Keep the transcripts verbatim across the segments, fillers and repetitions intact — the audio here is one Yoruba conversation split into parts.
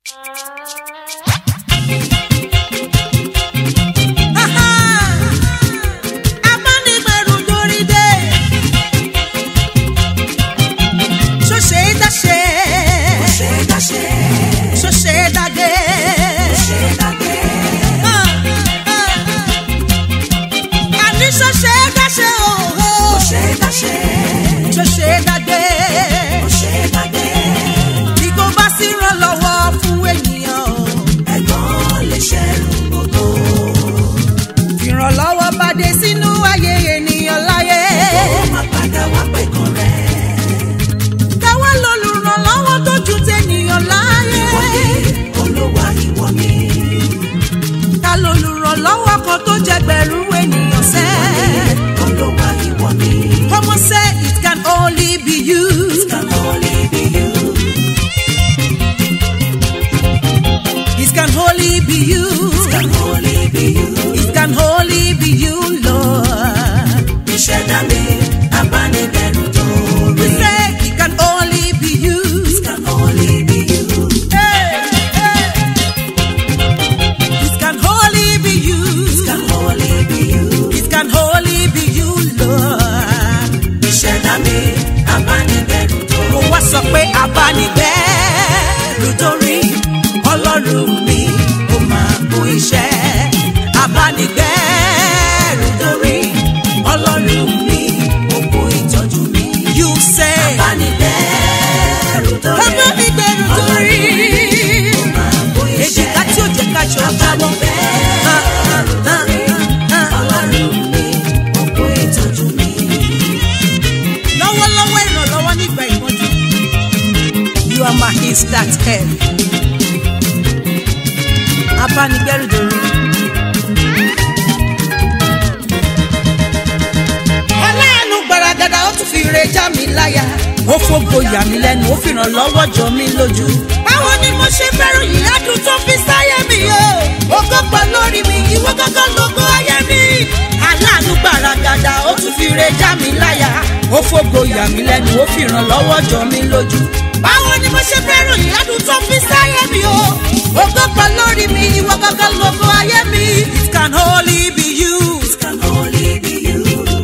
Lọ́wọ́ jọ mí lójú. Báwo ni mo ṣe fẹ́ràn yìí adùn tó fi sáyé mi o? Ògo pọ̀ lórí mi, ìwọ gángan lógo ayé mi. Aláàánú gbàràgàdà ó tún fi re já mi láyà. Ó fògo yà mí lẹ́nu, ó fi ràn lọ́wọ́ jọ mí lójú. Báwo ni mo ṣe fẹ́ràn yìí adùn tó fi sáyé mi o? Ògo pọ̀ lórí mi, ìwọ gángan lógo ayé mi. It can only be you. It can only be you.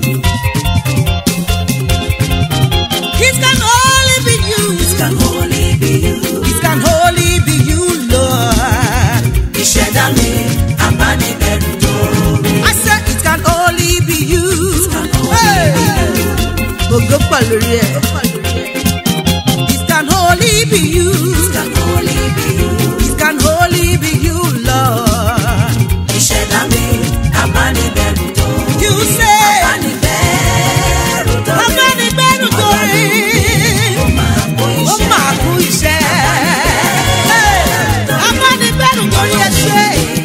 It can only be you. It can only be you. It can only be you, Lord. Ìṣẹ̀dá mi, abánibẹ̀rù tó rí. I said it can only be you. It can only be you. Ògo pọ̀ lórí ẹ̀. It can only be you. It can only be you. It can only be you, Lord. Ìṣẹ̀dá mi, abánibẹ̀rù tó rí. You say abánibẹ̀rù tó rí. Abánibẹ̀rù tó rí. Ó máa kú iṣẹ́. Abánibẹ̀rù torí ẹ ṣe.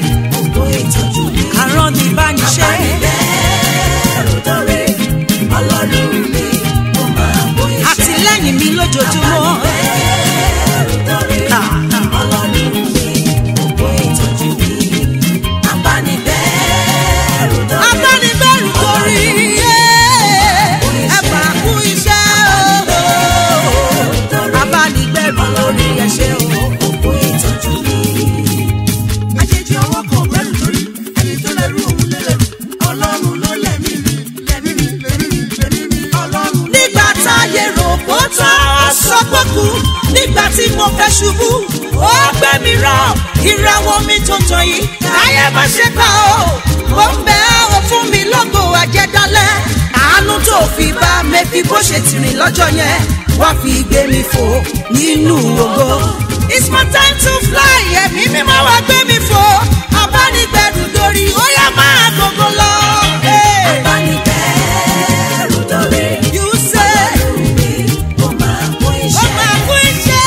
Àrán ni bá ní ṣe. Abánibẹ̀rù torí Ọlọ́run mi, ó máa kú iṣẹ́. Àtìlẹ́yìn mi lójoojúmọ́. Abánibẹ̀rù torí Ọlọ́run mi, ó kú ìtọ́jú mi. Abánibẹ̀rù torí. Abánibẹ̀rù torí. Ẹ máa kú iṣẹ́ o. Abánibẹ̀rù lórí ẹ̀ṣẹ̀ o. Òkú ìtọ́jú mi. Àjèjì ọwọ́ kan bẹ̀rù lórí. Ẹni tó lẹ́rù òun lé lẹ́rù. Ọlọ́run ló lẹ̀mí mi. Lẹ̀mí mi, lẹ̀mí mi, lẹ̀mí mi. Ọlọ́run. Nígbà táyé rò kó tán, ó sọ pé kú. Nígbà tí mo fẹ́ ṣubú, ó gbé mi rọ̀. Ìràwọ̀ mi tuntun yìí, káyé má ṣe kà ó. Ó ń bẹ ó fún mi lógo àjẹdálẹ̀. Àánú tó fi bá mẹ́fì bó ṣe tìrìn lọ́jọ́ yẹn. Wá fi gbé mi fò nínú ògo. It's my time to fly, ẹ̀mí mi máa wá gbé mi fò. Abánibẹ̀rù dorí, ó yá máa gògó lọ. Abánibẹ̀rù dorí. You say. Ọlọ́run mi, ó máa kú iṣẹ́. Ó máa kú iṣẹ́.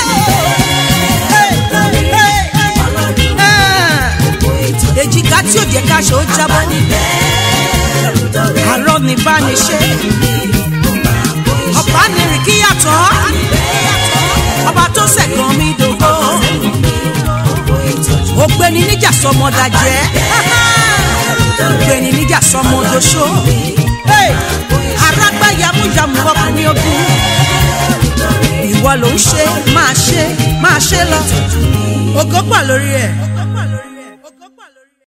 Abánibẹ̀rù dorí. Ọlọ́run mi, ó kú ìtọ́jú. Èjìká tí ò jẹ́ ká ṣe ó jábọ́. Abánibẹ̀rù dorí. Àrọ́ ni bá ní ṣe. Ọba ní rìn kí yàtọ̀. Ọba tó ṣẹ̀gàn mi dògbò. Ògbéni níjà sọmọ dàjẹ́. Ògbéni níjà sọmọ doṣó. Arágbá yamuyamu ọkùnrin ogun. Ìwọ ló ń ṣe, máa ṣe, máa ṣe lọ. ògo pọ̀ lórí ẹ̀.